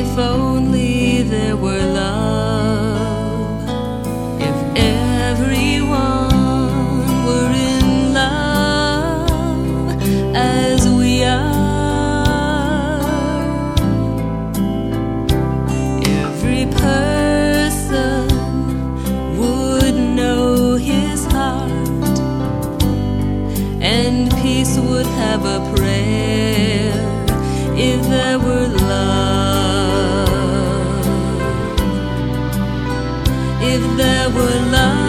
If only there were love, if everyone were in love as we are, every person would know his heart, and peace would have a prayer if there were love, if there were love.